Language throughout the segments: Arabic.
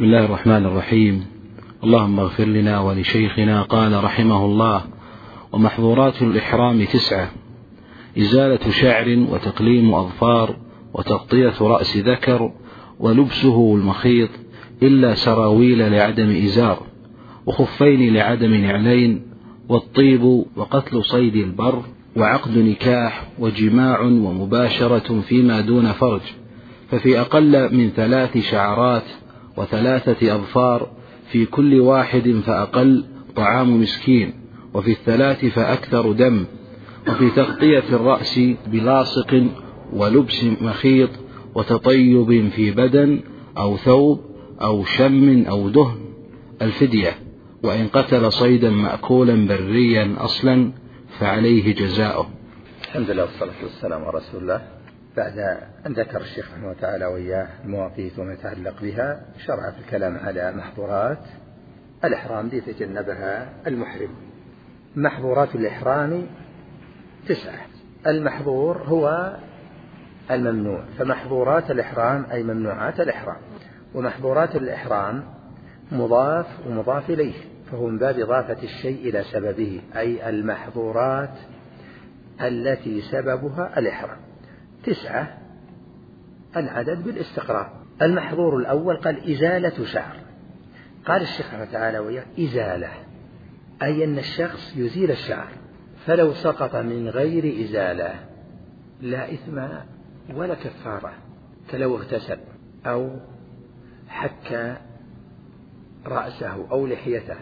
بسم الله الرحمن الرحيم. اللهم اغفر لنا ولشيخنا. قال رحمه الله: ومحظورات الإحرام 9: إزالة شعر، وتقليم أظفار، وتغطية رأس ذكر، ولبسه المخيط إلا سراويل لعدم إزار، وخفين لعدم نعلين، والطيب، وقتل صيد البر، وعقد نكاح، وجماع ومباشرة فيما دون فرج، ففي أقل من 3 شعرات و3 أظفار في كل واحد فأقل طعام مسكين، وفي 3 فأكثر دم، وفي تغطية الرأس بلاصق ولبس مخيط وتطيب في بدن أو ثوب أو شم أو دهن الفدية، وإن قتل صيدا مأكولا بريا أصلا فعليه جزاؤه. الحمد لله والصلاة والسلام على رسول الله. بعد أن ذكر الشيخ رحمه الله تعالى وإياه المواقيت وما يتعلق بها، شرع في الكلام على محظورات الإحرام ليتجنبها المحرم. محظورات الإحرام 9. المحظور هو الممنوع، فمحظورات الإحرام أي ممنوعات الإحرام. ومحظورات الإحرام مضاف ومضاف إليه، فهو من باب إضافة الشيء إلى سببه، أي المحظورات التي سببها الإحرام. 9 العدد بالاستقراء. المحظور الأول قال إزالة شعر. قال الشيخ رحمه الله تعالى وإياه إزالة، أي أن الشخص يزيل الشعر، فلو سقط من غير إزالة لا إثم ولا كفارة، كلو اغتسل أو حك رأسه أو لحيته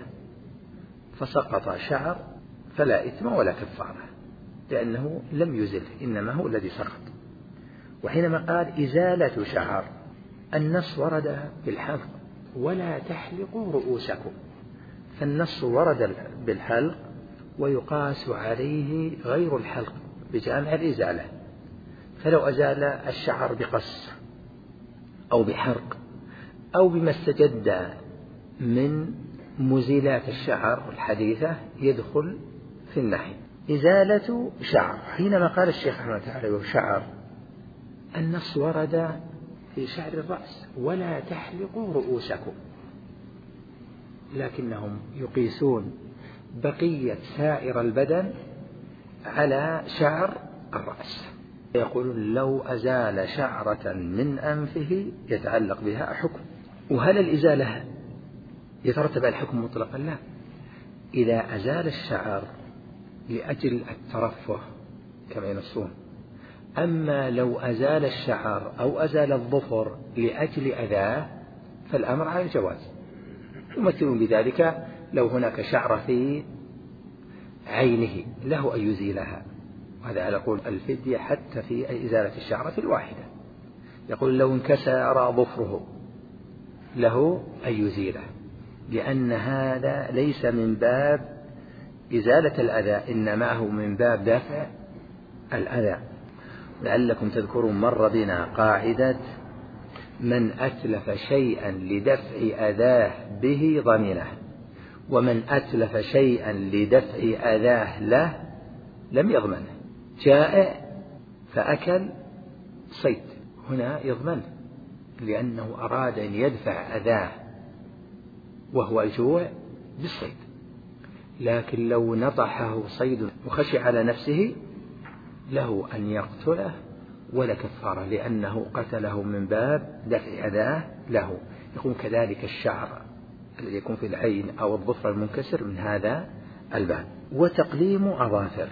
فسقط شعر فلا إثم ولا كفارة، لأنه لم يزله، إنما هو الذي سقط. وحينما قال إزالة شعر، النص ورد بالحلق: ولا تحلقوا رؤوسكم، فالنص ورد بالحلق ويقاس عليه غير الحلق بجامع الإزالة، فلو أزال الشعر بقص أو بحرق أو بما استجد من مزيلات الشعر الحديثة يدخل في النحي. إزالة شعر، حينما قال الشيخ رحمه الله تعالى وشعر، النص ورد في شعر الرأس: ولا تحلقوا رؤوسكم، لكنهم يقيسون بقية سائر البدن على شعر الرأس، يقولون لو أزال شعرة من أنفه يتعلق بها حكم. وهل الإزالة يترتب على الحكم مطلقا؟ لا، إذا أزال الشعر لأجل الترفه كما ينصون. أما لو أزال الشعر أو أزال الظفر لأجل أذاه فالأمر على الجواز. يمثلون بذلك لو هناك شعرة في عينه له أن يزيلها، وهذا على قول الفدية حتى في إزالة الشعرة الواحدة. يقول لو انكسر ظفره له أن يزيله، لأن هذا ليس من باب إزالة الأذى، إنما هو من باب دفع الأذى. لعلكم تذكرون مر بنا قاعدة: من أتلف شيئا لدفع أذاه به ضمنه، ومن أتلف شيئا لدفع أذاه له لم يضمنه. جائع فأكل صيد، هنا يضمنه لأنه أراد أن يدفع أذاه وهو الجوع بالصيد. لكن لو نطحه صيد وخشي على نفسه له أن يقتله ولا كفارة، لأنه قتله من باب دفع أذاه له. يكون كذلك الشعر الذي يكون في العين أو الظفر المنكسر من هذا الباب. وتقليم أظافر،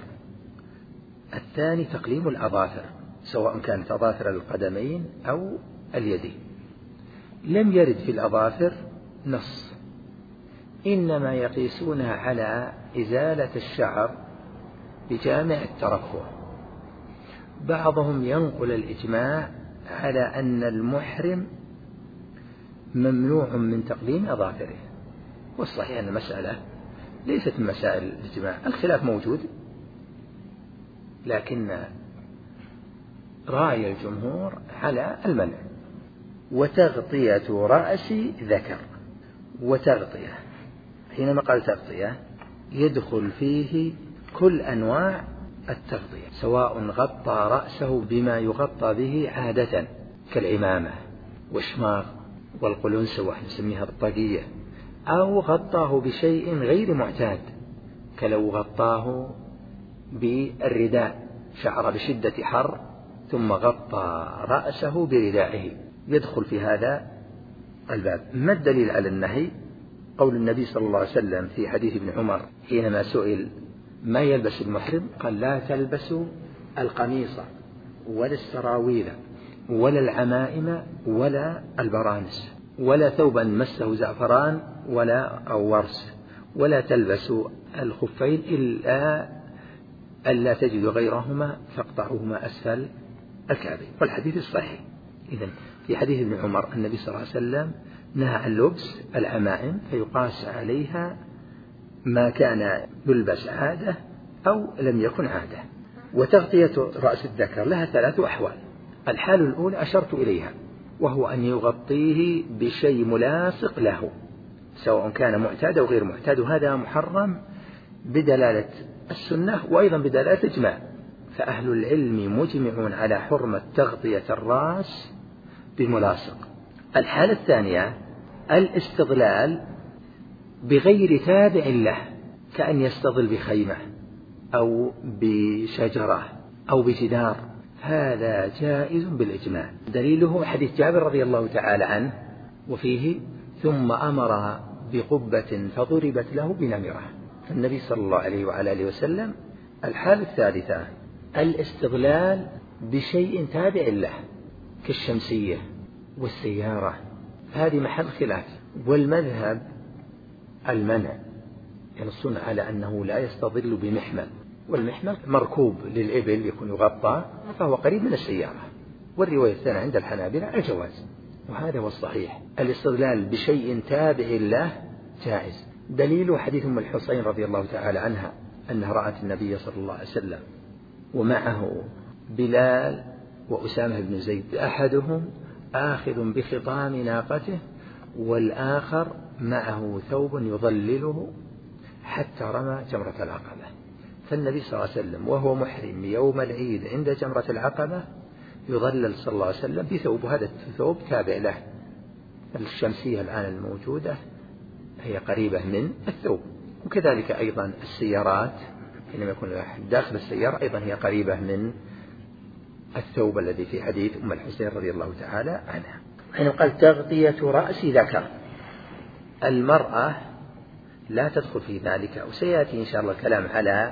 الثاني تقليم الأظافر، سواء كانت أظافر القدمين أو اليدين. لم يرد في الأظافر نص، إنما يقيسونها على إزالة الشعر بجامع الترفه. بعضهم ينقل الإجماع على أن المحرم ممنوع من تقليم أظافره، والصحيح أن المسألة ليست من مسائل الإجماع، الخلاف موجود، لكن رأي الجمهور على المنع. وتغطية رأس ذكر، وتغطية حينما قال تغطية يدخل فيه كل أنواع التغطية، سواء غطى رأسه بما يغطى به عادة كالعمامة والشماغ والقلنسة واحنا نسميها الطاقية، أو غطاه بشيء غير معتاد، كلو غطاه بالرداء، شعر بشدة حر ثم غطى رأسه بردائه، يدخل في هذا الباب. ما الدليل على النهي؟ قول النبي صلى الله عليه وسلم في حديث ابن عمر حينما سئل ما يلبس المحرم قال لا تلبسوا القميص ولا السراويل ولا العمائم ولا البرانس ولا ثوبا مسه زعفران أو ورس، ولا تلبسوا الخفين إلا ألا تجدوا غيرهما فاقطعوهما أسفل الكعبين. والحديث الصحيح. إذن في حديث ابن عمر النبي صلى الله عليه وسلم نهى عن لبس العمائم، فيقاس عليها ما كان يلبس عادة أو لم يكن عادة. وتغطية رأس الذكر لها 3 أحوال. الحال الأولى أشرت إليها، وهو أن يغطيه بشيء ملاصق له سواء كان معتاد أو غير معتاد، وهذا محرم بدلالة السنة وأيضا بدلالة إجماع، فأهل العلم مجمعون على حرمة تغطية الرأس بملاصق. الحالة الثانية الاستظلال بغير تابع له، كأن يستظل بخيمة أو بشجرة أو بجدار، هذا جائز بالإجماع. دليله حديث جابر رضي الله تعالى عنه وفيه ثم أمر بقبة فضربت له بنمرة، فالنبي صلى الله عليه وعلى آله وسلم. الحالة الثالثة الاستظلال بشيء تابع له كالشمسية والسيارة، هذه محل خلاف، والمذهب المنع، ينصون على أنه لا يستظل بمحمل، والمحمل مركوب للإبل يكون يغطى فهو قريب من السيارة. والرواية الثانية عند الحنابلة الجواز، وهذا هو الصحيح. الاستظلال بشيء تابع له جائز. دليل حديث أم الحسين رضي الله تعالى عنها أنها رأت النبي صلى الله عليه وسلم ومعه بلال وأسامة بن زيد، أحدهم آخذ بخطام ناقته والآخر معه ثوب يظلله حتى رمى جمرة العقبة، فالنبي صلى الله عليه وسلم وهو محرم يوم العيد عند جمرة العقبة يظلل صلى الله عليه وسلم بثوب، هذا الثوب تابع له. الشمسية الآن الموجودة هي قريبة من الثوب، وكذلك أيضا السيارات حينما يكون داخل السيارة أيضا هي قريبة من الثوب الذي في حديث أم الحسين رضي الله تعالى عنها. حين قال تغطية رأس ذكر، المرأة لا تدخل في ذلك، وسيأتي إن شاء الله الكلام على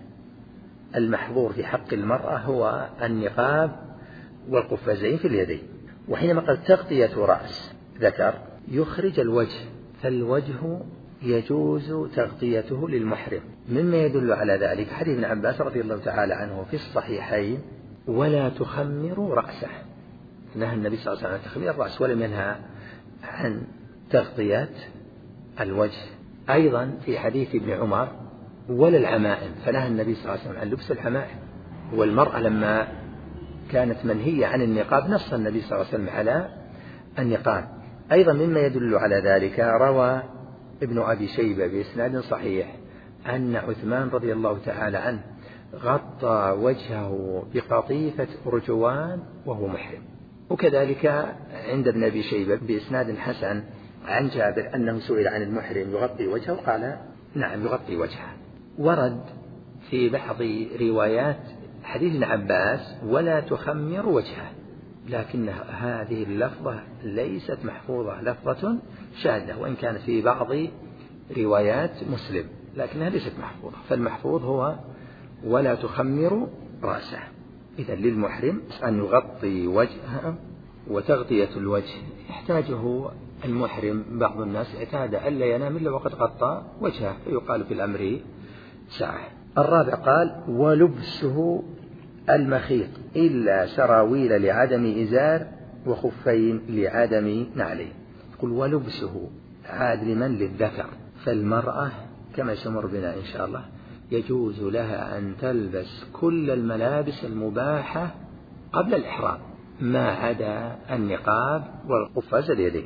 المحظور في حق المرأة هو النقاب والقفازين في اليدين. وحينما قال تغطية رأس ذكر يخرج الوجه، فالوجه يجوز تغطيته للمحرم. مما يدل على ذلك حديث ابن عباس رضي الله تعالى عنه في الصحيحين ولا تخمروا رأسه، نهى النبي صلى الله عليه وسلم عن تخمير الرأس ولم ينهى عن تغطية الوجه. أيضا في حديث ابن عمر ولا العمائم، فنهى النبي صلى الله عليه وسلم عن لبس العمائم. والمرأة لما كانت منهية عن النقاب نص النبي صلى الله عليه وسلم على النقاب. أيضا مما يدل على ذلك روى ابن أبي شيبة بإسناد صحيح أن عثمان رضي الله تعالى عنه غطى وجهه بقطيفة أرجوان وهو محرم. وكذلك عند ابن أبي شيبة بإسناد حسن عن جابر أنه سئل عن المحرم يغطي وجهه قال نعم يغطي وجهه. ورد في بعض روايات حديث ابن عباس ولا تخمر وجهه، لكن هذه اللفظة ليست محفوظة، لفظة شاذة وإن كانت في بعض روايات مسلم، لكنها ليست محفوظة. فالمحفوظ هو ولا تخمر رأسه. إذا للمحرم أن يغطي وجهه، وتغطية الوجه يحتاجه المحرم. بعض الناس اعتاد ألا ينام إلا وقد غطى وجهه، فيقال في الأمر ساعة. الرابع قال ولبسه المخيط إلا سراويل لعدم إزار وخفين لعدم نعلين. يقول ولبسه عاد لمن؟ للذكر. فالمرأة كما سمر بنا إن شاء الله يجوز لها أن تلبس كل الملابس المباحة قبل الإحرام ما عدا النقاب والقفاز اليدين.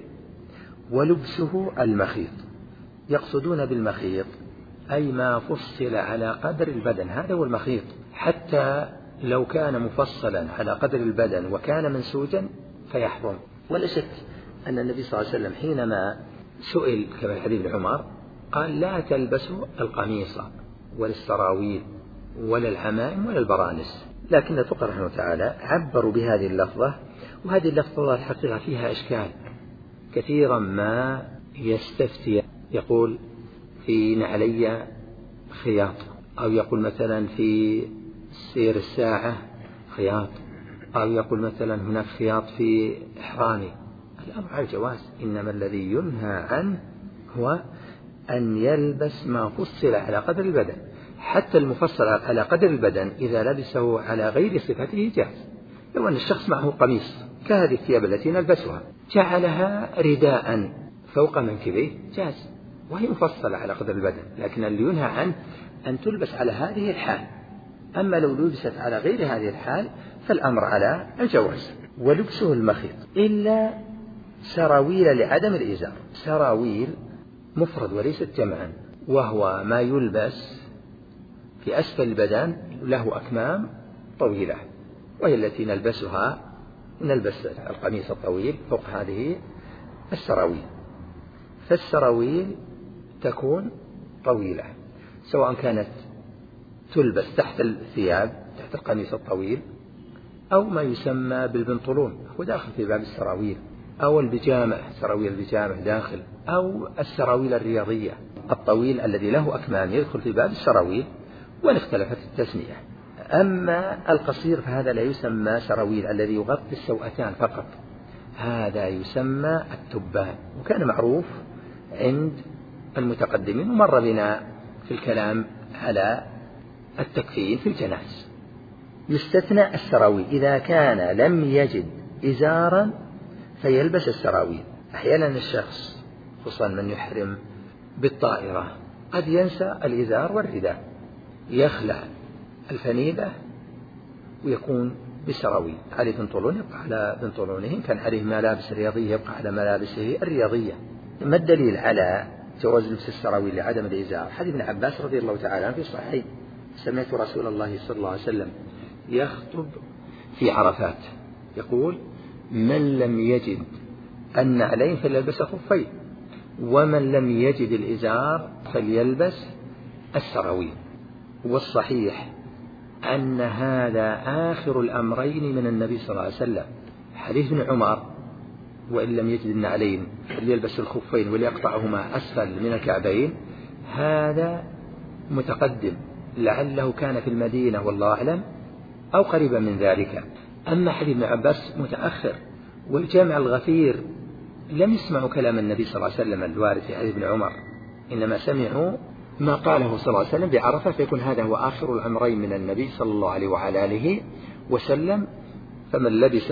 ولبسه المخيط، يقصدون بالمخيط أي ما فصل على قدر البدن، هذا هو المخيط. حتى لو كان مفصلا على قدر البدن وكان منسوجا فيحرم. ولا شك أن النبي صلى الله عليه وسلم حينما سئل كما في حديث ابن عمر قال لا تلبسوا القميص ولا السراويل ولا العمائم ولا البرانس، لكن الفقهاء رحمه الله تعالى عبروا بهذه اللفظة، وهذه اللفظة الحقيقة فيها إشكال كثيرا ما يستفتي، يقول في نعلي خياط، أو يقول مثلا في سير الساعة خياط، أو يقول مثلا هناك خياط في إحرامي. الأمر على الجواز، إنما الذي ينهى عنه هو أن يلبس ما فصل على قدر البدن، حتى المفصل على قدر البدن إذا لبسه على غير صفته جاز. لو أن الشخص معه قميص كهذه الثياب التي نلبسها جعلها رداء فوق منكبيه جاز، وهي مفصلة على قدر البدن، لكن اللي ينهى عنه أن تلبس على هذه الحال. أما لو لبست على غير هذه الحال فالأمر على الجواز. ولبسه المخيط إلا سراويل لعدم الإزار. سراويل مفرد وليست جمعا، وهو ما يلبس في أسفل البدن له أكمام طويلة، وهي التي نلبس القميص الطويل فوق هذه السراويل. فالسراويل تكون طويلة، سواء كانت تلبس تحت الثياب تحت القميص الطويل، أو ما يسمى بالبنطلون هو داخل في باب السراويل، أو البيجامة سراويل البيجامة داخل، أو السراويل الرياضية الطويل الذي له أكمام يدخل في باب السراويل، وإن اختلفت التسمية. أما القصير فهذا لا يسمى سراويل، الذي يغطي السوأتان فقط هذا يسمى التبان، وكان معروف عند المتقدمين، ومر بنا في الكلام على التكفين في الجنائز. يستثنى السراويل إذا كان لم يجد إزارا فيلبس السراويل. أحيانا الشخص خصوصا من يحرم بالطائرة قد ينسى الإزار والرداء، يخلع الفنيلة ويكون بسراويل، عليه بنطلون يبقى على بنطلونه، إن كان عليه ملابس رياضية يبقى على ملابسه الرياضية. ما الدليل على جواز لبس السراويل لعدم الإزار؟ حديث ابن عباس رضي الله تعالى عنه في صحيح: سمعت رسول الله صلى الله عليه وسلم يخطب في عرفات يقول: من لم يجد النعلين فليلبس خفين، ومن لم يجد الإزار فليلبس السراويل. والصحيح أن هذا آخر الأمرين من النبي صلى الله عليه وسلم. حديث ابن عمر: وإن لم يجد النعلين فليلبس الخفين وليقطعهما أسفل من الكعبين، هذا متقدم، لعله كان في المدينة والله أعلم أو قريبا من ذلك. أما حديث ابن عباس متأخر، والجامع الغفير لم يسمعوا كلام النبي صلى الله عليه وسلم الوارد في حديث ابن عمر، إنما سمعوا ما قاله صلى الله عليه وسلم بعرفة، فيكون هذا هو آخر الأمرين من النبي صلى الله عليه وعلى آله وسلم. فمن لبس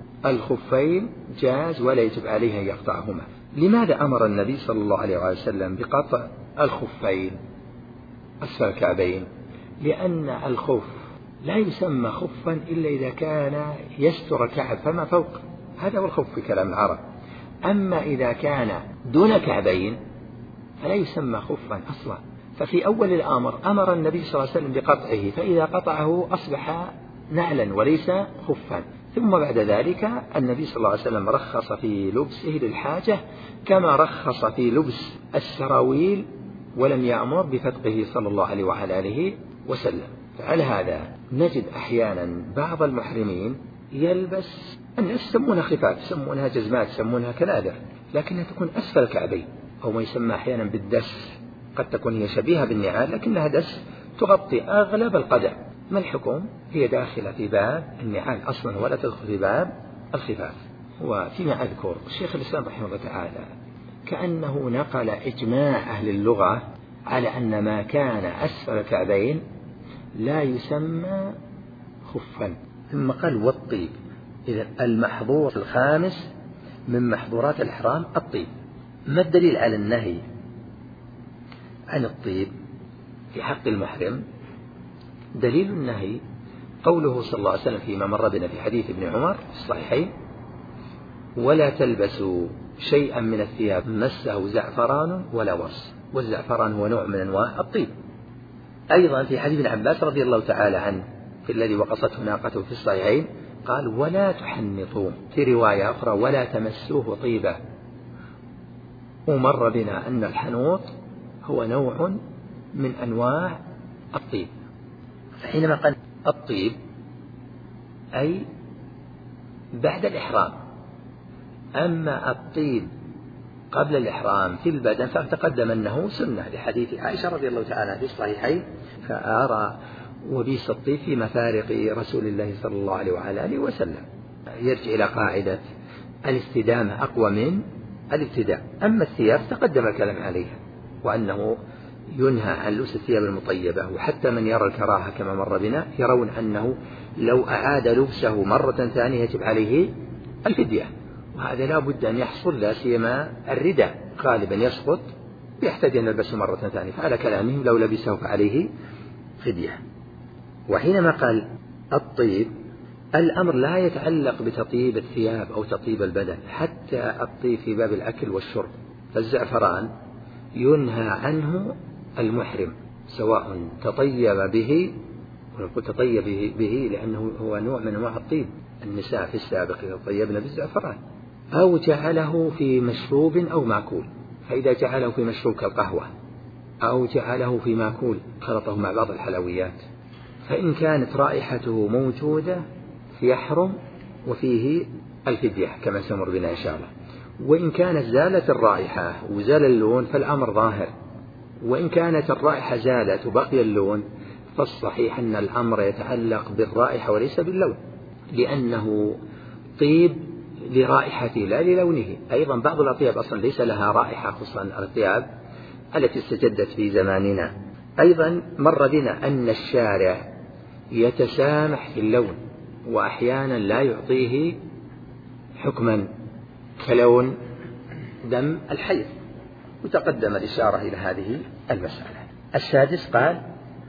الخفين جاز ولا يجب عليه أن يقطعهما. لماذا أمر النبي صلى الله عليه وسلم بقطع الخفين أسفل الكعبين؟ لأن الخف لا يسمى خفا إلا إذا كان يستر كعب فما فوق، هذا هو الخف في كلام العرب. أما إذا كان دون كعبين فلا يسمى خفا أصلا. ففي أول الأمر أمر النبي صلى الله عليه وسلم بقطعه، فإذا قطعه أصبح نعلا وليس خفا. ثم بعد ذلك النبي صلى الله عليه وسلم رخص في لبسه للحاجة، كما رخص في لبس السراويل، ولم يأمر بفتقه صلى الله عليه وعلى آله وسلم. فعلى هذا نجد أحيانا بعض المحرمين يلبس، الناس يسمونها خفاف، يسمونها جزمات، يسمونها كنادر، لكنها تكون أسفل الكعبين، أو ما يسمى أحيانا بالدس، قد تكون هي شبيهة بالنعال لكنها دس تغطي أغلب القدم. ما الحكم؟ هي داخلة في باب النعال أصلا ولا تدخل في باب الخفاف. وفيما أذكر الشيخ الإسلام رحمه الله تعالى كأنه نقل إجماع أهل اللغة على أن ما كان أسفل الكعبين لا يسمى خفا. ثم قال: والطيب. إذا المحظور الخامس من محظورات الإحرام الطيب. ما الدليل على النهي عن الطيب في حق المحرم؟ دليل النهي قوله صلى الله عليه وسلم فيما مر بنا في حديث ابن عمر في الصحيحين: ولا تلبسوا شيئا من الثياب مسه زعفران ولا ورس. والزعفران هو نوع من أنواع الطيب. أيضا في حديث ابن عباس رضي الله تعالى عنه في الذي وقصته ناقته في الصحيحين: قال ولا تحنطوا، في رواية أخرى ولا تمسوه طيبا. ومر بنا أن الحنوط هو نوع من أنواع الطيب. فحينما قال الطيب أي بعد الإحرام. أما الطيب قبل الإحرام في البدن فتقدم أنه سنة لحديث عائشة رضي الله تعالى في الصحيحين: فأرى وبيس الطيب في مفارق رسول الله صلى الله عليه وعلى آله وسلم. يرجع إلى قاعدة الاستدامة أقوى من الابتداء. أما الثياب تقدم الكلام عليها، وأنه ينهى عن لبس الثياب المطيبة، وحتى من يرى الكراهة كما مر بنا يرون أنه لو أعاد لبسه مرة ثانية يجب عليه الفدية، وهذا لا بد أن يحصل، لا سيما الرداء غالبا يسقط يحتاج أن يلبسه مرة ثانية، فعلى كلامهم لو لبسه فعليه فدية. وحينما قال الطيب الأمر لا يتعلق بتطيب الثياب أو تطيب البدن، حتى الطيب في باب الأكل والشرب. فالزعفران ينهى عنه المحرم سواء تطيب به، ونقول تطيب به لأنه هو نوع من أنواع الطيب، النساء في السابق يطيبن بالزعفران، أو جعله في مشروب أو مأكول. فإذا جعله في مشروب كالقهوة أو جعله في مأكول خلطه مع بعض الحلويات، فإن كانت رائحته موجودة يحرم وفيه الفدية كما سمر بنا إن شاء الله. وإن كانت زالت الرائحة وزال اللون فالأمر ظاهر، وإن كانت الرائحة زالت وبقي اللون فالصحيح أن الأمر يتعلق بالرائحة وليس باللون، لأنه طيب لرائحته لا للونه. أيضا بعض الأطياب أصلا ليس لها رائحة، خصوصا الأطياب التي استجدت في زماننا. أيضا مر بنا أن الشارع يتسامح في اللون، وأحيانا لا يعطيه حكما كلون دم الحيض، وتقدم الإشارة إلى هذه المسألة. السادس قال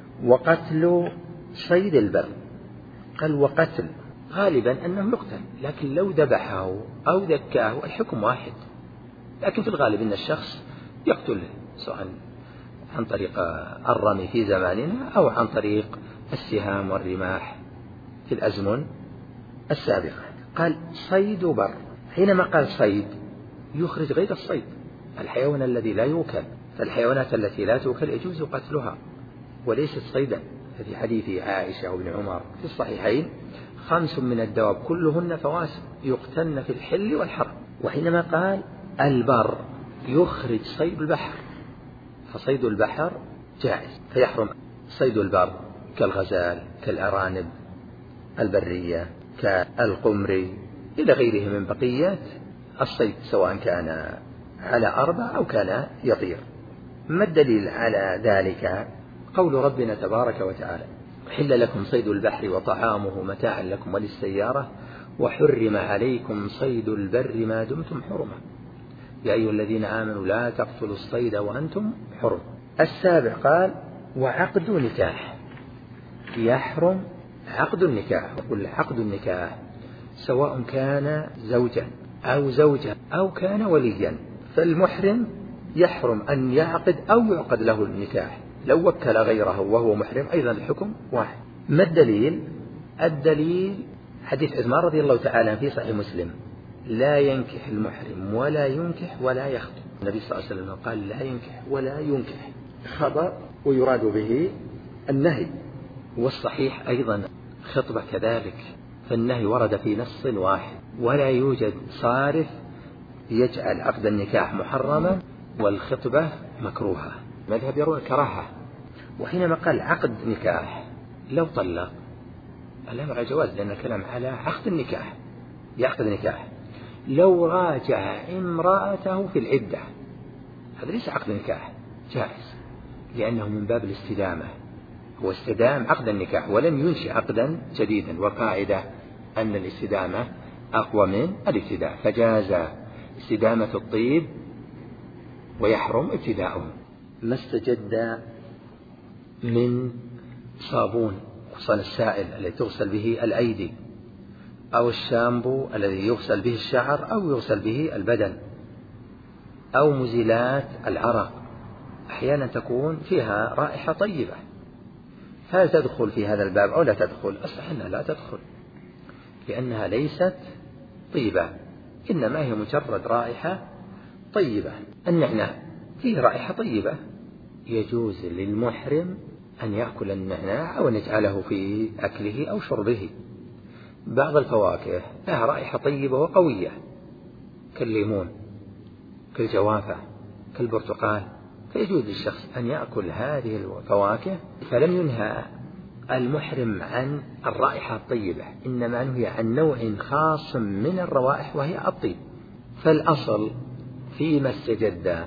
وقتل صيد البر. قال وقتل غالبا أنه يقتل، لكن لو ذبحه أو ذكاه الحكم واحد، لكن في الغالب أن الشخص يقتله سواء عن طريق الرمي في زماننا أو عن طريق السهام والرماح في الأزمن السابقة. قال صيد بر. حينما قال صيد يخرج غير الصيد، الحيوان الذي لا يوكل، فالحيوانات التي لا توكل يجوز قتلها وليست صيدا. في حديث عائشة وابن عمر في الصحيحين 5 من الدواب كلهن فواسق يقتلن في الحل والحرم. وحينما قال البر يخرج صيد البحر، فصيد البحر جائز، فيحرم صيد البر كالغزال كالأرانب البرية كالقمري إلى غيره من بقية الصيد، سواء كان على 4 أو كان يطير. ما الدليل على ذلك؟ قول ربنا تبارك وتعالى حل لكم صيد البحر وطعامه متاعا لكم وللسيارة وحرم عليكم صيد البر ما دمتم حرما يا أيها الذين آمنوا لا تقتلوا الصيد وأنتم حرم. السابع قال وعقد نكاح. يحرم عقد النكاح، وقل عقد النكاح سواء كان زوجا أو زوجة أو كان وليا، فالمحرم يحرم أن يعقد أو يعقد له النكاح، لو وكل غيره وهو محرم أيضا الحكم واحد. ما الدليل؟ الدليل حديث عثمان رضي الله تعالى في صحيح مسلم لا ينكح المحرم ولا ينكح ولا يخطب. النبي صلى الله عليه وسلم قال لا ينكح ولا ينكح، خطأ ويراد به النهي. والصحيح أيضا خطبة كذلك، فالنهي ورد في نص واحد، ولا يوجد صارف يجعل عقد النكاح محرما والخطبة مكروهة، مذهب يرون الكراهة. وحينما قال عقد نكاح لو طلق الأمر على جواز، لأن الكلام على عقد النكاح يعقد نكاح. لو راجع امرأته في العدة هذا ليس عقد نكاح جائز، لأنه من باب الاستدامة، هو استدام عقد النكاح ولم ينشئ عقدا جديدا، والقاعدة أن الاستدامة أقوى من الابتداء، فجاز استدامة الطيب ويحرم ابتداؤه. ما استجد من صابون خصوصا السائل الذي تغسل به الأيدي، أو الشامبو الذي يغسل به الشعر أو يغسل به البدن، أو مزيلات العرق أحيانا تكون فيها رائحة طيبة، هل تدخل في هذا الباب أو لا تدخل؟ الصحيح أنها لا تدخل، لأنها ليست طيبة، إنما هي مجرد رائحة طيبة. النعناع فيه رائحة طيبة، يجوز للمحرم أن يأكل النعناع أو أن يجعله في أكله أو شربه. بعض الفواكه لها رائحة طيبة وقوية كالليمون كالجوافة كالبرتقال، فيجوز للشخص أن يأكل هذه الفواكه. فلم ينهى المحرم عن الرائحة الطيبة، إنما نهي عن نوع خاص من الروائح وهي الطيب. فالأصل فيما استجد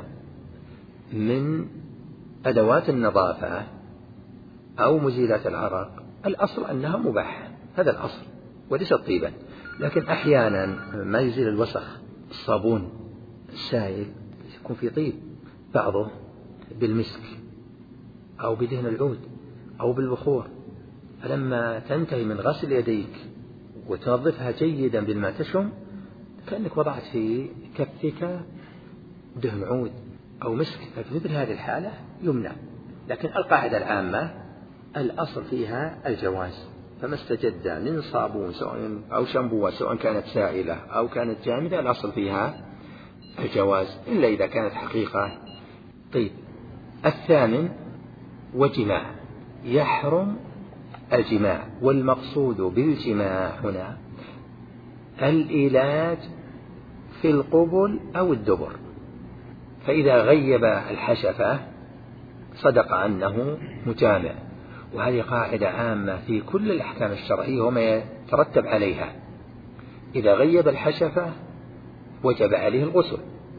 من أدوات النظافة أو مزيلات العرق، الأصل أنها مباحة، هذا الأصل وليس طيبا. لكن أحيانا ما يزيل الوسخ الصابون السائل يكون في طيب، بعضه بالمسك أو بدهن العود أو بالبخور، فلما تنتهي من غسل يديك وتنظفها جيدا بالماء تشم كأنك وضعت في كفك دهن عود أو مسك، ففي مثل هذه الحالة يمنع. لكن القاعدة العامة الأصل فيها الجواز، فما استجد من صابون سواء أو شامبو سواء كانت سائلة أو كانت جامدة الأصل فيها الجواز، إلا إذا كانت حقيقة. طيب، الثامن وجماع، يحرم الجماع، والمقصود بالجماع هنا الإيلاج في القبل أو الدبر، فإذا غيب الحشفة صدق عنه مجامع، وهذه قاعدة عامة في كل الأحكام الشرعية وما يترتب عليها. إذا غيب الحشفة وجب عليه الغسل،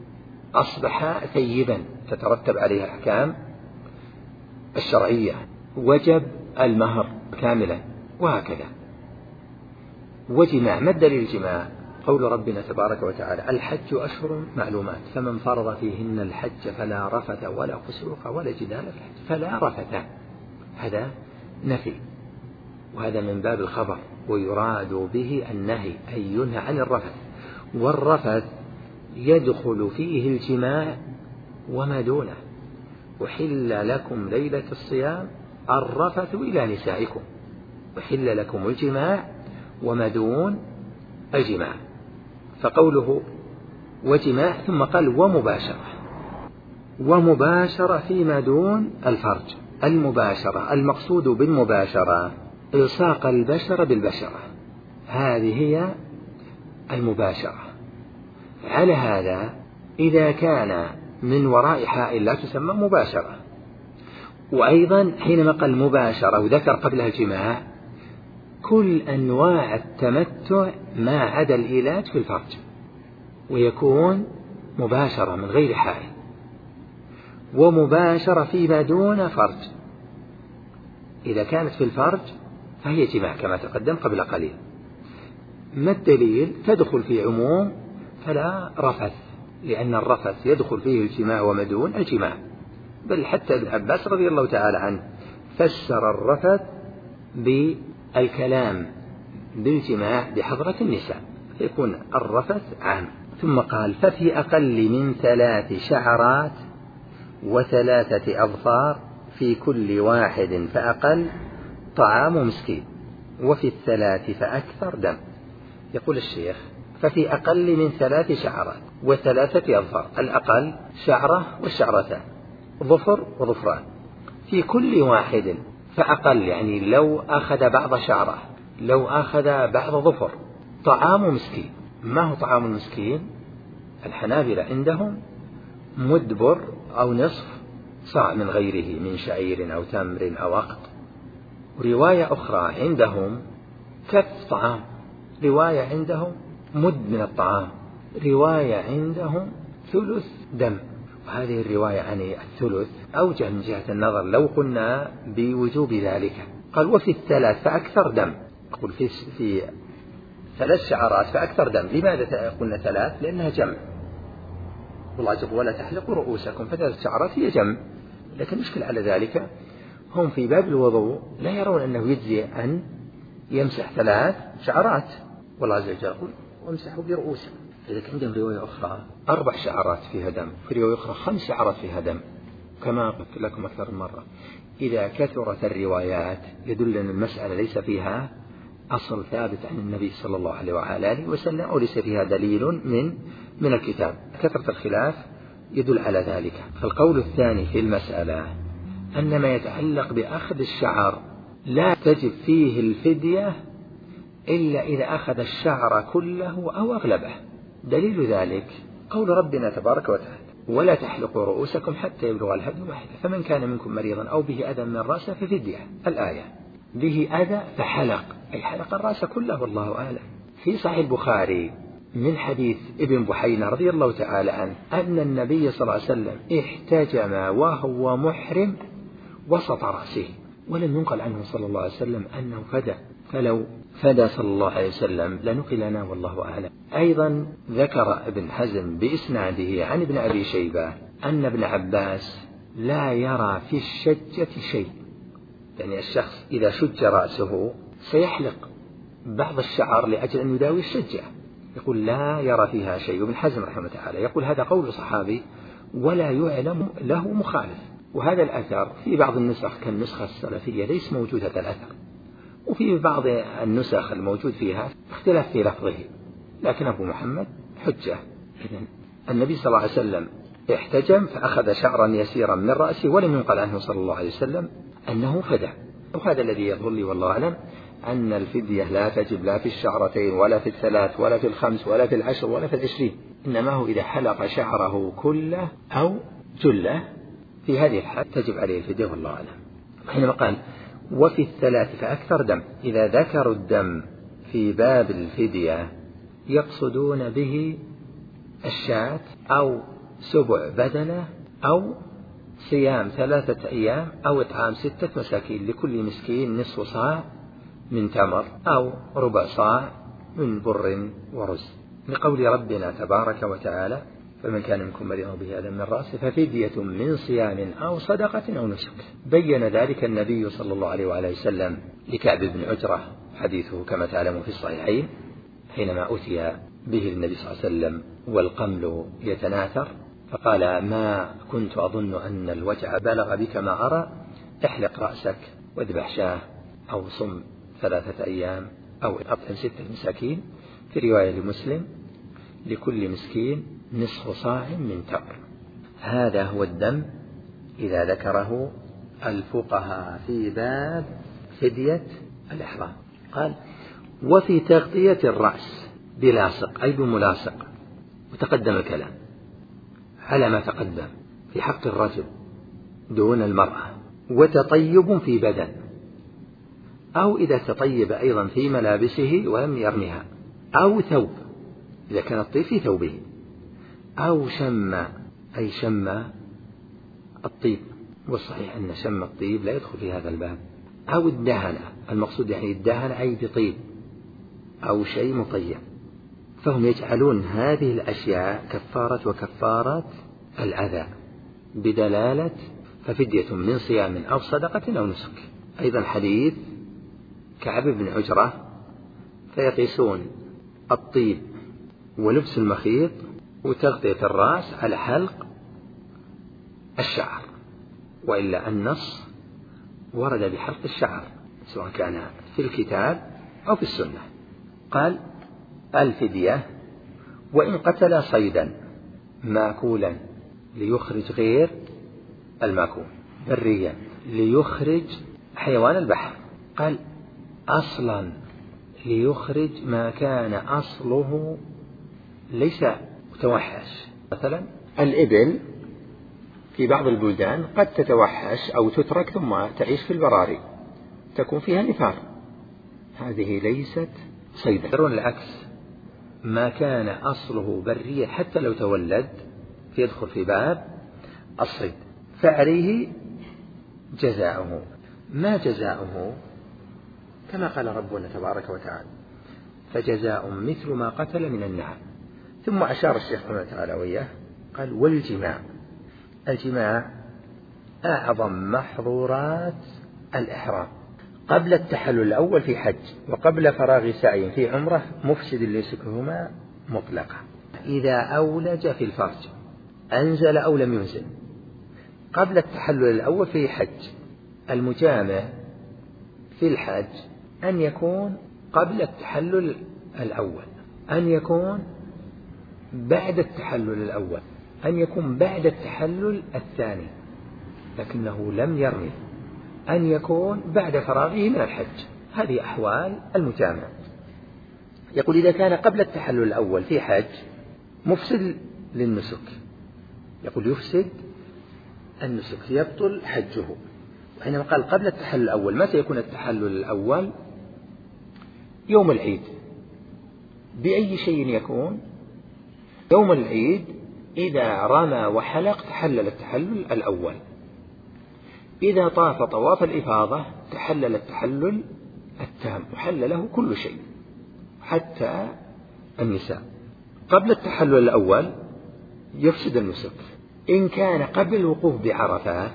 أصبح ثيبا تترتب عليه الأحكام الشرعية، وجب المهر كاملا، وهكذا. وجماع، ما الدليل الجماع؟ قول ربنا تبارك وتعالى: الحج أشهر معلومات فمن فرض فيهن الحج فلا رفث ولا فسوق ولا جدال في الحج. فلا رفث هذا نفي، وهذا من باب الخبر، ويراد به النهي أي ينهى عن الرفث، والرفث يدخل فيه الجماع وما دونه. وحل لكم ليلة الصيام الرفث إلى نسائكم، وحل لكم الجماع وما دون الجماع. فقوله وجماع ثم قال ومباشرة فيما دون الفرج. المباشرة المقصود بالمباشرة إلصاق البشرة بالبشرة، هذه هي المباشرة. على هذا إذا كان من وراء حائل لا تسمى مباشرة. وأيضا حينما قال مباشرة وذكر قبلها الجماع كل أنواع التمتع ما عدا الإيلاج في الفرج، ويكون مباشرة من غير حائل. ومباشرة فيما دون فرج، إذا كانت في الفرج فهي جماع كما تقدم قبل قليل. ما الدليل؟ تدخل في عموم فلا رفث، لأن الرفث يدخل فيه الجماع وما دون الجماع. بل حتى ابن عباس رضي الله تعالى عنه فسر الرفث بالكلام بالجماع بحضرة النساء، فيكون الرفث عام. ثم قال ففي أقل من 3 شعرات و3 أظفار في كل واحد فأقل طعام مسكين، وفي 3 فأكثر دم. يقول الشيخ ففي أقل من 3 شعرات و3 أظفار، الأقل شعرة والشعرتان، ظفر وظفران، في كل واحد فأقل، يعني لو أخذ بعض شعرة لو أخذ بعض ظفر، طعام مسكين. ما هو طعام المسكين؟ الحنابلة عندهم مدبر أو نصف صاع من غيره من شعير أو تمر أو أقط. رواية أخرى عندهم كف طعام، رواية عندهم مد من الطعام، رواية عندهم ثلث دم. وهذه الرواية عن الثلث أوجه من جهة النظر لو قلنا بوجوب ذلك. قال وفي 3 فأكثر دم، أقول في 3 شعرات فأكثر دم. لماذا قلنا 3؟ لأنها جمع، والله ولا تحلقوا رؤوسكم، ف3 شعرات هي جمع. لكن مشكل على ذلك هم في باب الوضوء لا يرون أنه يجزي أن يمسح 3 شعرات، والله عز وجل يقول وامسحوا برؤوسكم. إذا عندهم رواية أخرى 4 شعرات فيها دم، في رواية أخرى 5 شعرات فيها دم، كما قلت لكم أكثر من مرة. إذا كثرت الروايات يدل أن المسألة ليس فيها أصل ثابت عن النبي صلى الله عليه وآله وسلم وليس فيها دليل من الكتاب. كثرة الخلاف يدل على ذلك. فالقول الثاني في المسألة أن ما يتعلق بأخذ الشعر لا تجب فيه الفدية إلا إذا أخذ الشعر كله أو أغلبه. دليل ذلك قول ربنا تبارك وتعالى: ولا تحلقوا رؤوسكم حتى يبلغ الهدي محله فمن كان منكم مريضا أو به أذى من رأسه ففدية. الآية به أذى فحلق، أي حلق الرأس كله والله أعلم. في صحيح البخاري من حديث ابن بحينة رضي الله تعالى عنه أن النبي صلى الله عليه وسلم احتجم وهو محرم وسط رأسه، ولم ينقل عنه صلى الله عليه وسلم أنه فدى، فلو فدى صلى الله عليه وسلم لنقل لنا والله أعلم. أيضا ذكر ابن حزم بإسناده عن ابن أبي شيبة أن ابن عباس لا يرى في الشجة شيء، يعني الشخص إذا شج رأسه سيحلق بعض الشعر لأجل أن يداوي الشجة، يقول لا يرى فيها شيء. وابن حزم رحمه الله تعالى يقول هذا قول صحابي ولا يعلم له مخالف. وهذا الأثر في بعض النسخ كالنسخة السلفية ليس موجود هذا الأثر، وفي بعض النسخ الموجود فيها اختلاف في لفظه، لكن أبو محمد حجة. إذن النبي صلى الله عليه وسلم احتجم فأخذ شعرا يسيرا من رأسه ولم ينقل عنه صلى الله عليه وسلم أنه فدى. وهذا الذي يظهر لي والله أعلم أن الفدية لا تجب لا في الشعرتين ولا في الثلاث ولا في الخمس ولا في العشر ولا في 20، إنما هو إذا حلق شعره كله أو جله في هذه الحال تجب عليه الفدية والله أعلم. حينما قال وفي الثلاث فأكثر دم، إذا ذكروا الدم في باب الفدية يقصدون به الشاة أو سبع بدنة أو صيام 3 أيام أو إطعام 6 مساكين، لكل مسكين نصف صاع من تمر أو ربع صاع من بر ورز، لقول ربنا تبارك وتعالى فمن كان منكم مريضا به أذى من رأسه ففدية من صيام أو صدقة أو نسك. بين ذلك النبي صلى الله عليه وآله وسلم لكعب بن عجرة، حديثه كما تعلمون في الصحيحين، حينما أتي به النبي صلى الله عليه وسلم والقمل يتناثر فقال ما كنت أظن أن الوجع بلغ بك ما أرى، احلق رأسك واذبح شاه أو صم 3 أيام أو أطعم 6 مساكين. في رواية لمسلم لكل مسكين نصف صاع من تمر. هذا هو الدم إذا ذكره الفقهاء في باب فدية الإحرام. قال وفي تغطية الرأس بلاصق أي بملاصق، وتقدم الكلام على ما تقدم في حق الرجل دون المرأة، وتطيب في بدن، أو إذا تطيب أيضا في ملابسه ولم يرمها، أو ثوب إذا كان الطيب في ثوبه، أو شم أي شم الطيب، والصحيح أن شم الطيب لا يدخل في هذا الباب، أو الدهن، المقصود يعني الدهن أي بطيب أو شيء مطيب. فهم يجعلون هذه الأشياء كفارة وكفارة الأذى بدلالة ففدية من صيام أو صدقة أو نسك. أيضا حديث كعب بن عجرة فيقيسون الطيب ولبس المخيط وتغطية الرأس على حلق الشعر، وإلا النص ورد بحلق الشعر سواء كان في الكتاب أو في السنة. قال الفدية وإن قتل صيدا ماكولا ليخرج غير الماكول، بريا ليخرج حيوان البحر، قال أصلا ليخرج ما كان أصله ليس متوحش. مثلا الإبل في بعض البلدان قد تتوحش أو تترك ثم تعيش في البراري تكون فيها نفار، هذه ليست صيدا. يرون العكس، ما كان أصله بريا حتى لو تولد يدخل في باب الصيد، فعليه جزاؤه. ما جزاؤه؟ كما قال ربنا تبارك وتعالى فجزاء مثل ما قتل من النعم. ثم أشار الشيخ رحمه الله تعالى وإياه قال والجماع، الجماع أعظم محظورات الإحرام قبل التحلل الأول في حج وقبل فراغ سعي في عمرة مفسد ليسكهما مطلقا. إذا أولج في الفرج أنزل أو لم ينزل قبل التحلل الأول في حج، المجامع في الحج أن يكون قبل التحلل الأول، أن يكون بعد التحلل الأول، أن يكون بعد التحلل الثاني لكنه لم يرمي، أن يكون بعد فراغه من الحج. هذه أحوال المجامع. يقول إذا كان قبل التحلل الأول في حج مفسد للنسك، يقول يفسد النسك يبطل حجه. وحينما قال قبل التحلل الأول، متى يكون التحلل الأول؟ يوم العيد. بأي شيء يكون؟ يوم العيد إذا رمى وحلق تحلل التحلل الأول. إذا طاف طواف الإفاضة تحلل التحلل التام وحل له كل شيء حتى النساء. قبل التحلل الأول يفسد النسك. إن كان قبل الوقوف بعرفة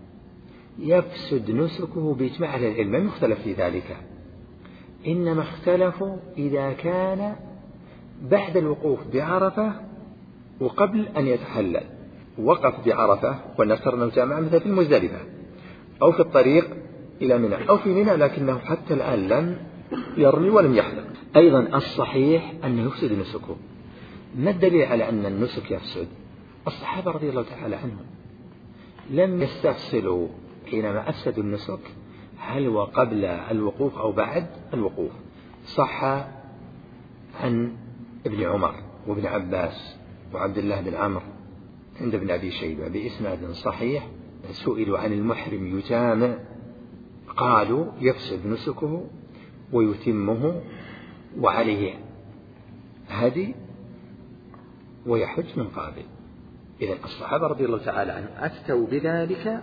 يفسد نسكه بإجماع أهل العلم، لم يختلف في ذلك، إنما اختلفوا إذا كان بعد الوقوف بعرفة وقبل أن يتحلل، وقف بعرفة ونفترض أنه جامع مثل في المزدلفة أو في الطريق إلى منى أو في منى، لكنه حتى الآن لم يرمي ولم يحلق. أيضا الصحيح أنه يفسد نسكه. ما الدليل على أن النسك يفسد؟ الصحابة رضي الله تعالى عنهم لم يستفصلوا حينما أفسدوا النسك هل هو قبل الوقوف أو بعد الوقوف. صح عن ابن عمر وابن عباس وعبد الله بن عمرو عند ابن أبي شيبة بإسناد صحيح، سئلوا عن المحرم يجامع قالوا يفسد نسكه ويتمه وعليه هدي ويحج من قابل. إذن الصحابة رضي الله تعالى عنهم أفتوا بذلك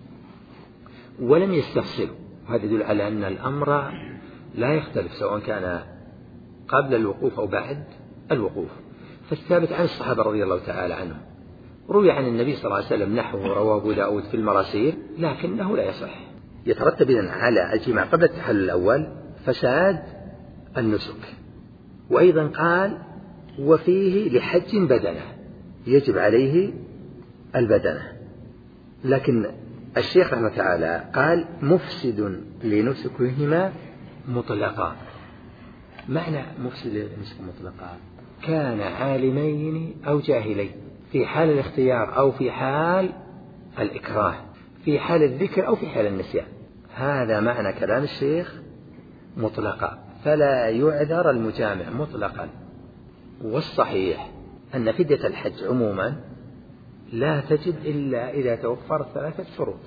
ولم يستفصلوا. هذا يدل على أن الأمر لا يختلف سواء كان قبل الوقوف أو بعد الوقوف. فالثابت عن الصحابة رضي الله تعالى عنهم روي عن النبي صلى الله عليه وسلم نحوه رواه أبو داود في المراسيل، لكنه لا يصح. يترتب إذن على الجماع قبل التحلل الأول فساد النسك. وأيضا قال وفيه لحج بدنه، يجب عليه البدنة. لكن الشيخ رحمه تعالى قال مفسد لنسكهما مطلقا. معنى مفسد لنسك مطلقا كان عالمين أو جاهلين، في حال الاختيار أو في حال الإكراه، في حال الذكر أو في حال النسيان. هذا معنى كلام الشيخ مطلقا، فلا يعذر المجامع مطلقا. والصحيح أن فدية الحج عموما لا تجب إلا إذا توفرت 3 شروط.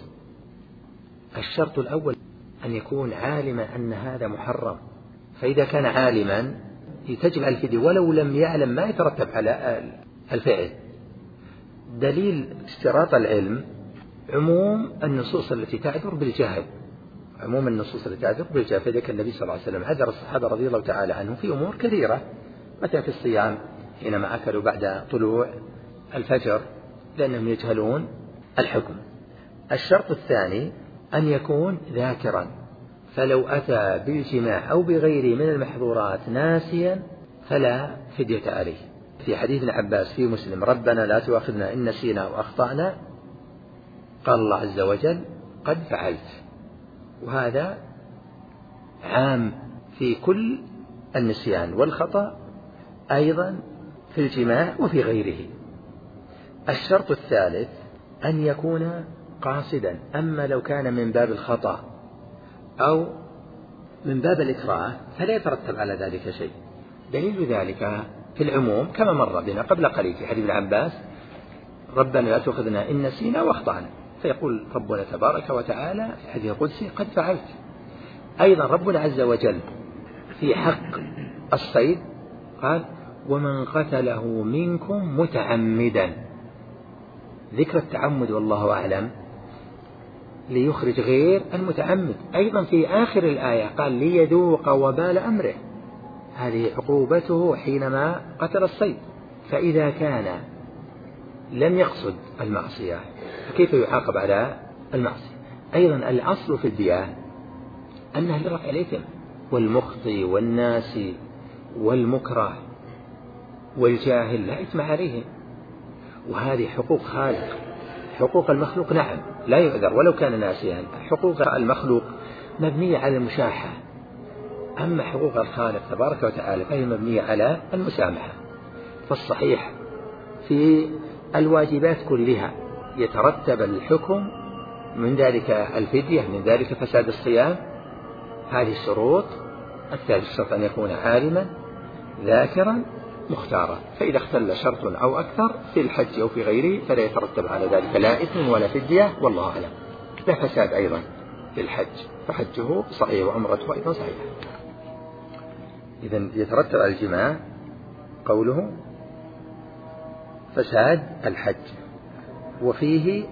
الشرط الأول أن يكون عالما أن هذا محرم، فإذا كان عالما تجب الفدية ولو لم يعلم ما يترتب على الفعل. دليل اشتراط العلم عموم النصوص التي تعذر بالجهل، عموم النصوص التي تعذر بالجهل. فذلك النبي صلى الله عليه وسلم عذر الصحابة رضي الله تعالى عنهم في أمور كثيرة، متى في الصيام حينما أكلوا بعد طلوع الفجر لأنهم يجهلون الحكم. الشرط الثاني أن يكون ذاكرا، فلو أتى بالجماع أو بغيره من المحظورات ناسيا فلا فدية عليه. في حديث ابن عباس في مسلم ربنا لا تؤاخذنا إن نسينا أو أخطأنا، قال الله عز وجل قد فعلت. وهذا عام في كل النسيان والخطأ، أيضا في الجماع وفي غيره. الشرط الثالث أن يكون قاصدا، أما لو كان من باب الخطأ أو من باب الإكراه فلا يترتب على ذلك شيء. دليل ذلك في العموم كما مر بنا قبل قليل في حديث ابن عباس ربنا لا تؤاخذنا إن نسينا واخطأنا، فيقول ربنا تبارك وتعالى في الحديث القدسي قد فعلت. أيضا ربنا عز وجل في حق الصيد قال ومن قتله منكم متعمدا، ذكر التعمد والله أعلم ليخرج غير المتعمد. أيضا في آخر الآية قال ليذوق وبال أمره، هذه عقوبته حينما قتل الصيد. فإذا كان لم يقصد المعصية فكيف يعاقب على المعصية؟ أيضا الأصل في الدية أنها لرفع الإثم، والمخطئ والناسي والمكره والجاهل لا إثم عليهم، وهذه حقوق خالق. حقوق المخلوق نعم لا يعذر ولو كان ناسيا، حقوق المخلوق مبنية على المشاحة، أما حقوق الخالق تبارك وتعالى فهي مبنية على المسامحة، فالصحيح في الواجبات كلها يترتب الحكم، من ذلك الفدية، من ذلك فساد الصيام. هذه الشروط. الثالث الشرط أن يكون عالما ذاكرا مختارا، فإذا اختل شرط أو أكثر في الحج أو في غيره فلا يترتب على ذلك لا إثم ولا فدية، والله أعلم. لا فساد أيضا في الحج، فحجه صحيح وعمرته أيضا صحيحة. إذن يترتب على الجماع قوله فساد الحج، وفيه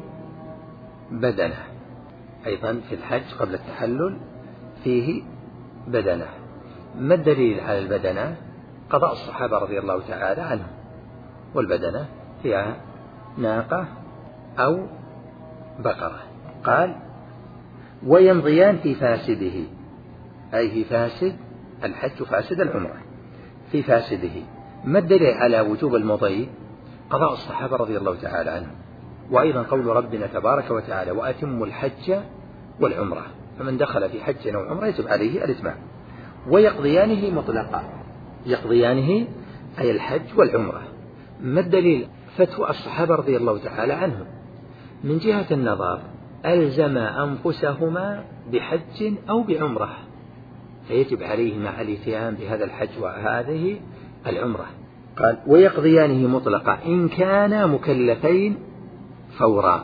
بدنة أيضا في الحج قبل التحلل، فيه بدنة. ما الدليل على البدنة؟ قضاء الصحابة رضي الله تعالى عنهم، والبدنة هي ناقة أو بقرة. قال ويمضيان في فاسده، أي في فاسد الحج وفاسد العمرة، في فاسده. ما الدليل على وجوب المضي؟ قضاء الصحابة رضي الله تعالى عنهم، وأيضا قول ربنا تبارك وتعالى وأتموا الحج والعمرة، فمن دخل في حج أو عمرة يجب عليه الإتمام. ويقضيانه مطلقا، يقضيانه أي الحج والعمرة. ما الدليل؟ فتوى الصحابة رضي الله تعالى عنهم من جهة النظر ألزم أنفسهما بحج أو بعمرة، فيجب عليه مع الاتيان بهذا الحج وهذه العمرة. قال ويقضيانه مطلقا إن كانا مكلفين فورا،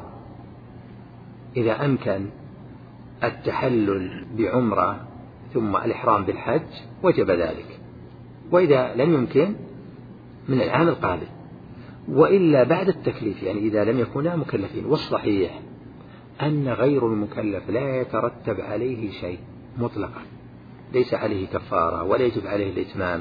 إذا أمكن التحلل بعمرة ثم الإحرام بالحج وجب ذلك، وإذا لم يمكن من العام القابل، وإلا بعد التكليف، يعني إذا لم يكونا مكلفين. والصحيح أن غير المكلف لا يترتب عليه شيء مطلقا، ليس عليه كفارة ولا يجب عليه الإتمام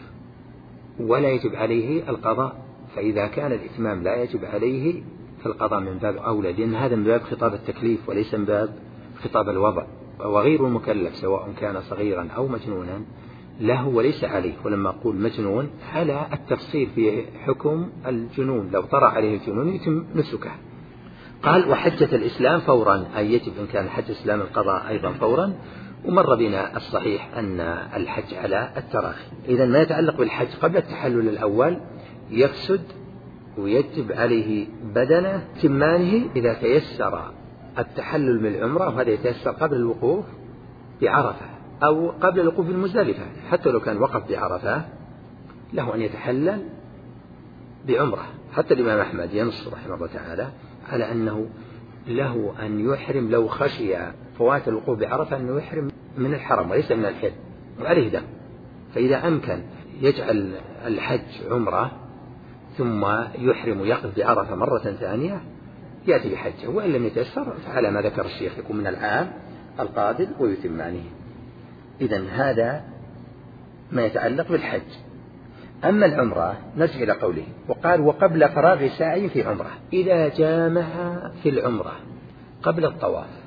ولا يجب عليه القضاء، فإذا كان الإتمام لا يجب عليه فالقضاء من باب أولى، لأن هذا من باب خطاب التكليف وليس من باب خطاب الوضع. وغير المكلف سواء كان صغيرا أو مجنونا له وليس عليه، ولما أقول مجنون على التفصيل في حكم الجنون، لو طرأ عليه الجنون يتم نسكه. قال وحجة الإسلام فورا، أي يجب إن كان حج الإسلام القضاء أيضا فورا. ومر بنا الصحيح أن الحج على التراخي. إذا ما يتعلق بالحج قبل التحلل الأول يفسد ويجب عليه بدنه تمانه إذا تيسر التحلل من العمرة، وهذا يتيسر قبل الوقوف بعرفة أو قبل الوقوف بالمزدلفة. حتى لو كان وقف بعرفة له أن يتحلل بعمرة. حتى الإمام أحمد ينص رحمه الله تعالى على أنه له أن يحرم لو خشي فوات الوقوف بعرفة أنه يحرم من الحرم وليس من الحل وعليه دم. فإذا أمكن يجعل الحج عمرة ثم يحرم ويقف بعرفة مرة ثانية يأتي بحجه، وإن لم يتيسر فعلى ما ذكر الشيخ يكون من العام القادم ويتمانه. إذن هذا ما يتعلق بالحج. أما العمرة نرجع إلى قوله وقال وقبل فراغ ساعي في عمرة، إذا جامع في العمرة قبل الطواف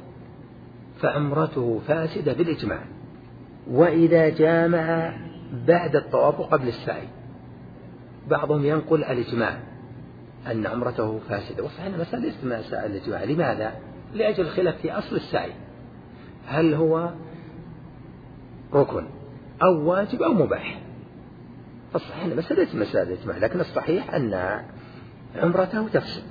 فعمرته فاسدة بالإجماع، وإذا جامع بعد الطواف قبل السعي بعضهم ينقل الإجماع أن عمرته فاسدة، وصحيح أن مسألة ليست الإجماع. لماذا؟ لأجل الخلاف في أصل السعي، هل هو ركن أو واجب أو مباح. فالصحيح أن مسألة الإجماع، لكن الصحيح أن عمرته تفسد.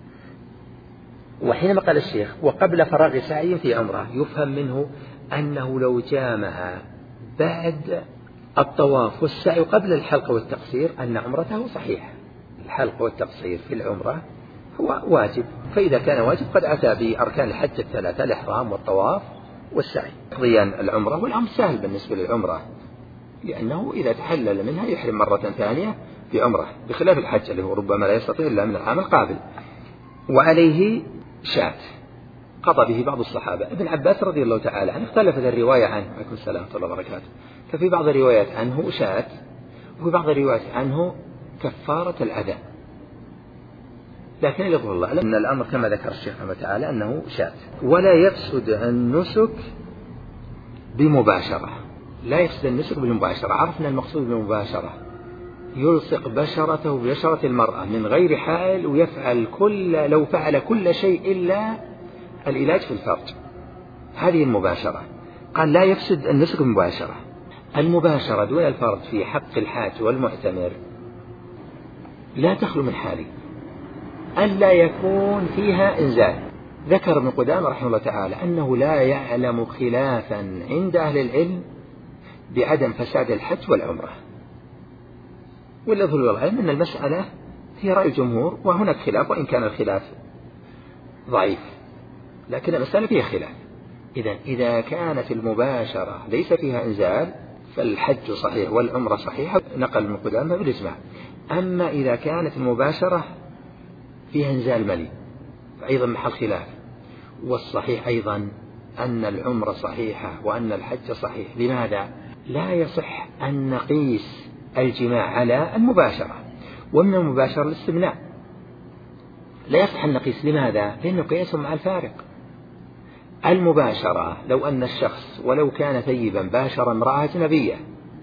وحينما قال الشيخ وقبل فراغ سعي في عمرة يفهم منه أنه لو جامع بعد الطواف والسعي قبل الحلق والتقصير أن عمرته صحيحة. الحلق والتقصير في العمرة هو واجب، فإذا كان واجب قد أتى بأركان الحج الثلاثة الإحرام والطواف والسعي. قضيان العمرة والأمر سهل بالنسبة للعمرة، لأنه إذا تحلل منها يحرم مرة ثانية في عمرة، بخلاف الحج اللي هو ربما لا يستطيع إلا من العام القابل. وعليه شاة قضى به بعض الصحابة. ابن عباس رضي الله تعالى عنه اختلفت الرواية عنه، عليكم السلام ورحمة الله وبركاته، ففي بعض الروايات عنه شاة، وفي بعض الروايات عنه كفارة الأذى، لكن يظهر الله أن الأمر كما ذكر الشيخ رحمه الله تعالى أنه شاة. ولا يفسد النسك بمباشرة، لا يفسد النسك بالمباشرة. عرفنا المقصود بالمباشرة، يلصق بشرته ببشرة المرأة من غير حائل، ويفعل لو فعل كل شيء إلا العلاج في الفرج، هذه المباشرة. قال لا يفسد النسك مباشرة. المباشرة دون الفرض في حق الحاج والمعتمر لا تخلو من حالين: ألا يكون فيها إنزال. ذكر ابن قدامة رحمه الله تعالى أنه لا يعلم خلافا عند أهل العلم بعدم فساد الحج والعمرة، والذي العلم أن المسألة هي رأي الجمهور، وهناك خلاف وإن كان الخلاف ضعيف، لكن المسألة فيها خلاف. إذا كانت المباشرة ليس فيها إنزال فالحج صحيح والعمرة صحيحة، نقل ابن قدامة بالإجماع. أما إذا كانت المباشرة فيها إنزال مني فأيضا محل خلاف. والصحيح أيضا أن العمرة صحيحة وأن الحج صحيح. لماذا؟ لا يصح أن نقيس الجماع على المباشرة، ومن المباشرة الاستمناء لا يصح أن نقيس. لماذا؟ لأنه قياس مع الفارق. المباشرة لو أن الشخص ولو كان ثيبا باشر امرأة أجنبية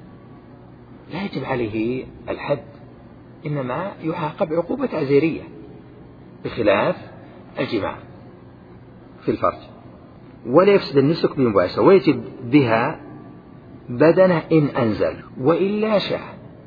لا يجب عليه الحد، إنما يعاقب عقوبة تعزيرية، بخلاف الجماع في الفرج. ولا يفسد النسك بمباشرة، ويجب بها بدنه إن أنزل، وإلا شاء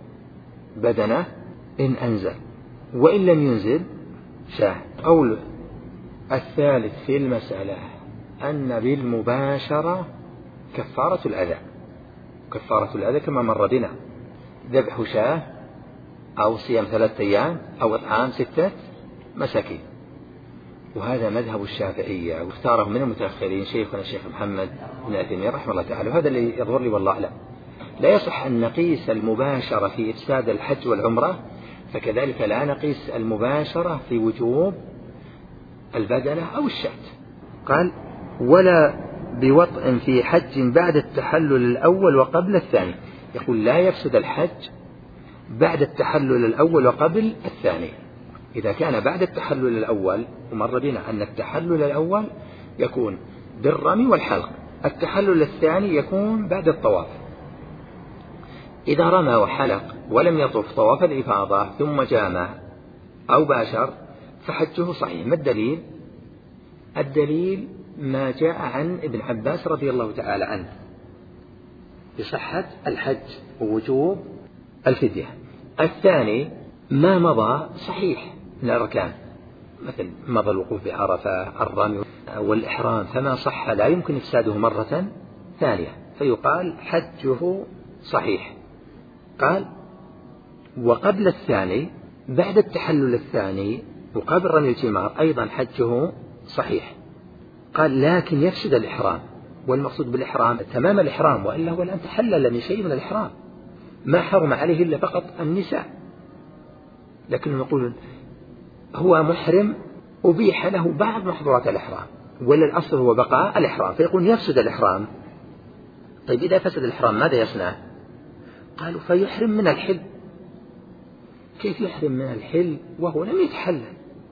بدنه إن أنزل، وإن لم ينزل شاء. قول الثالث في المسألة أن بالمباشرة كفارة الأذى. كفارة الأذى كما مر بنا: ذبح شاة أو صيام 3 أيام أو إطعام 6 مساكين. وهذا مذهب الشافعية، واختاره من المتأخرين شيخنا الشيخ محمد بن عثيمين رحمه الله تعالى، وهذا اللي يظهر لي والله أعلم. لا يصح أن نقيس المباشرة في إفساد الحج والعمرة، فكذلك لا نقيس المباشرة في وجوب البدنة أو الشاة. قال: ولا بوطء في حج بعد التحلل الأول وقبل الثاني. يقول لا يفسد الحج بعد التحلل الأول وقبل الثاني. إذا كان بعد التحلل الأول، ومر بنا أن التحلل الأول يكون بالرمي والحلق، التحلل الثاني يكون بعد الطواف. إذا رمى وحلق ولم يطف طواف الإفاضة ثم جامع أو باشر فحجه صحيح. ما الدليل؟ الدليل ما جاء عن ابن عباس رضي الله تعالى عنه بصحة الحج ووجوب الفدية. الثاني ما مضى صحيح من الأركان، مثل مضى الوقوف بعرفة، الرمي والإحرام، فما صح لا يمكن إفساده مرة ثانية، فيقال حجه صحيح. قال: وقبل الثاني بعد التحلل الثاني وقبل رمي الجمار أيضا حجه صحيح. قال: لكن يفسد الإحرام، والمقصود بالإحرام تمام الإحرام، وإلا هو الآن تحلل من شيء من الإحرام، ما حرم عليه إلا فقط النساء، لكنهم يقولون هو محرم أبيح له بعض محظورات الإحرام، ولا الأصل هو بقاء الإحرام، فيقول يفسد الإحرام. طيب إذا فسد الإحرام ماذا يصنع؟ قالوا: فيحرم من الحل. كيف يحرم من الحل وهو لم يتحلل؟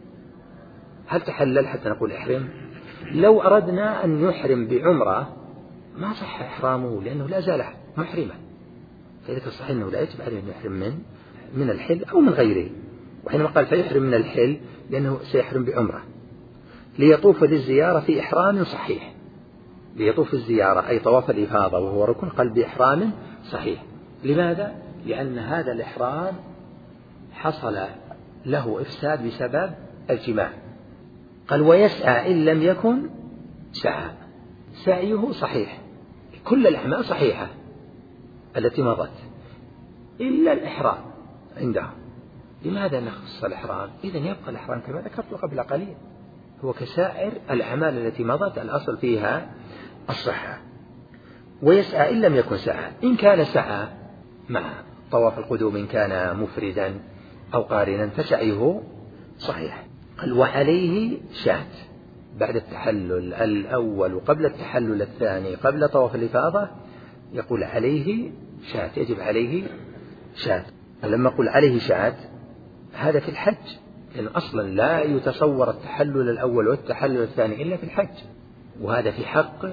هل تحلل حتى نقول احرم؟ لو أردنا أن يحرم بعمرة ما صح إحرامه، لأنه لا زال محرما، فإذا الصحيح أنه لا يجب عليه أن يحرم من الحل أو من غيره. وحينما قال فيحرم من الحل لأنه سيحرم بعمرة ليطوف للزيارة في إحرام صحيح. ليطوف الزيارة أي طواف الإفاضة وهو ركن، قال بإحرام صحيح. لماذا؟ لأن هذا الإحرام حصل له إفساد بسبب الجماع. قال: ويسعى إن لم يكن سعى. سعيه صحيح، كل الأعمال صحيحة التي مضت إلا الإحرام عنده. لماذا نخص الإحرام؟ إذن يبقى الإحرام كما ذكرت قبل قليل، هو كسائر الأعمال التي مضت الأصل فيها الصحة. ويسعى إن لم يكن سعى. إن كان سعى مع طواف القدوم إن كان مفردا أو قارنا فسعيه صحيح. قال: وعليه شاة بعد التحلل الأول وقبل التحلل الثاني قبل طواف الإفاضة، يقول عليه شاة، يجب عليه شاة. لما أقول عليه شاة هذا في الحج، لأن أصلا لا يتصور التحلل الأول والتحلل الثاني إلا في الحج، وهذا في حق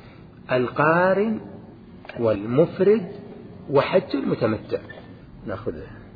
القارن والمفرد وحج المتمتع. نأخذ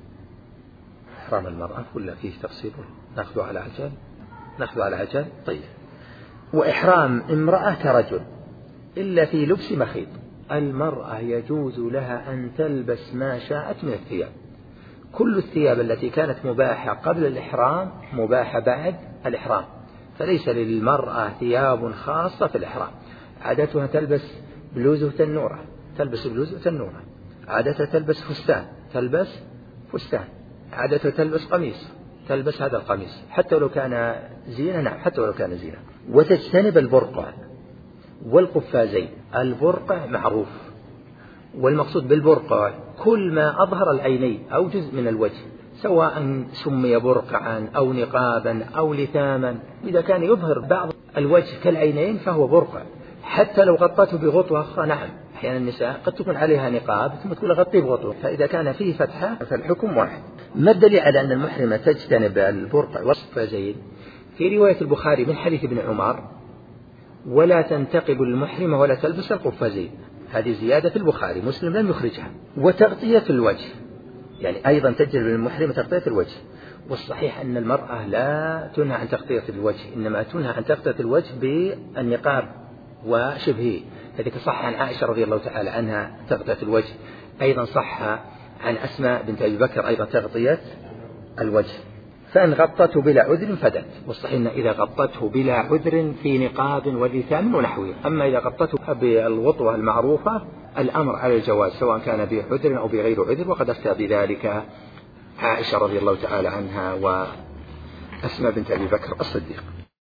إحرام المرأة ولا فيه تفصيل؟ نأخذه على عجل. نأخذه على عجل. طيب. وإحرام امرأة كرجل إلا في لبس مخيط. المرأة يجوز لها أن تلبس ما شاءت من الثياب. كل الثياب التي كانت مباحة قبل الإحرام مباحة بعد الإحرام، فليس للمرأة ثياب خاصة في الإحرام. عادتها تلبس بلوزة تنورة، تلبس بلوزة تنورة. عادتها تلبس فستان، تلبس فستان. عادتها تلبس قميص، تلبس هذا القميص حتى لو كان زينة. نعم، حتى ولو كان زينة. وتجتنب البرقع والقفازين. البرقع معروف، والمقصود بالبرقع كل ما أظهر العينين أو جزء من الوجه، سواء سمي برقعا أو نقابا أو لثاما. إذا كان يظهر بعض الوجه كالعينين فهو برقع، حتى لو غطته بغطوة أخرى. نعم، أحيانا النساء قد تكون عليها نقاب ثم تقول غطيه بغطوة، فإذا كان فيه فتحة فالحكم واحد. ما الدليل على أن المحرمة تجتنب البرقع والقفازين؟ في رواية البخاري من حديث ابن عمر: ولا تنتقب المحرمة ولا تلبس القفازين. هذه زيادة البخاري، مسلم لم يخرجها. وتغطية الوجه، يعني أيضا تجلب المحرمة تغطية الوجه. والصحيح أن المرأة لا تنهى عن تغطية الوجه، إنما تنهى عن تغطية الوجه بالنقاب وشبهه. هذه صح عن عائشة رضي الله تعالى عنها تغطية الوجه. أيضا صح عن أسماء بنت أبي بكر أيضا تغطية الوجه. فإن غطته بلا عذر فدت. والصحيح أن إذا غطته بلا عذر في نقاب ولثام ونحوه. أما إذا غطته بالغطوة المعروفة الأمر على الجواز، سواء كان بعذر أو بغير عذر. وقد أفتى بذلك عائشة رضي الله تعالى عنها وأسماء بنت أبي بكر الصديق.